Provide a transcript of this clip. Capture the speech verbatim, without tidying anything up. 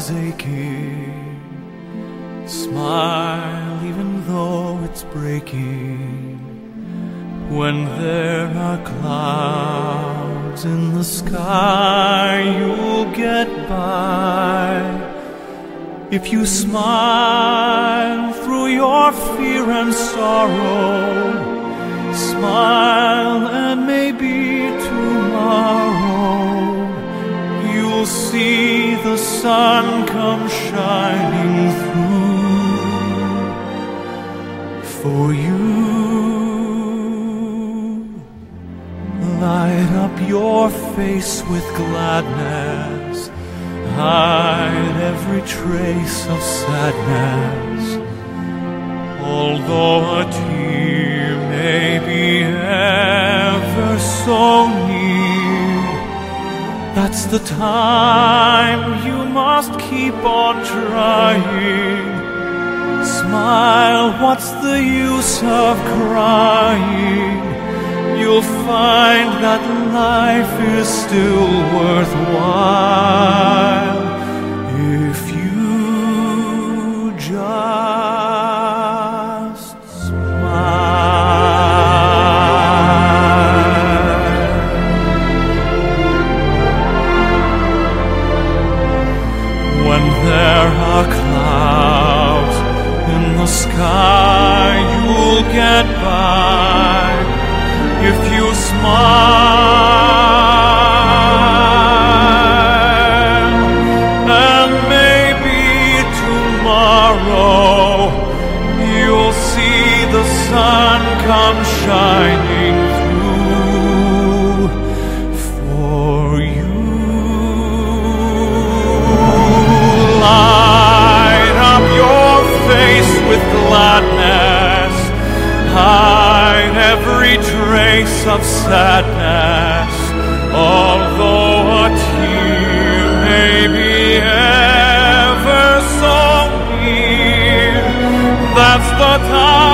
is aching. Smile even though it's breaking. When there are clouds in the sky, you'll get by. If you smile through your fear and sorrow, smile and maybe tomorrow you'll see the sun come shining through for you. Light up your face with gladness, hide every trace of sadness. Although a tear may be ever so near, that's the time you must keep on trying. Smile, what's the use of crying? You'll find that life is still worthwhile if you just smile. When there are clouds in the sky, you'll get by. If you smile, and maybe tomorrow you'll see the sun come shining through for you. Light up your face with gladness, hide every trace of sadness. Although a tear may be ever so near, that's the time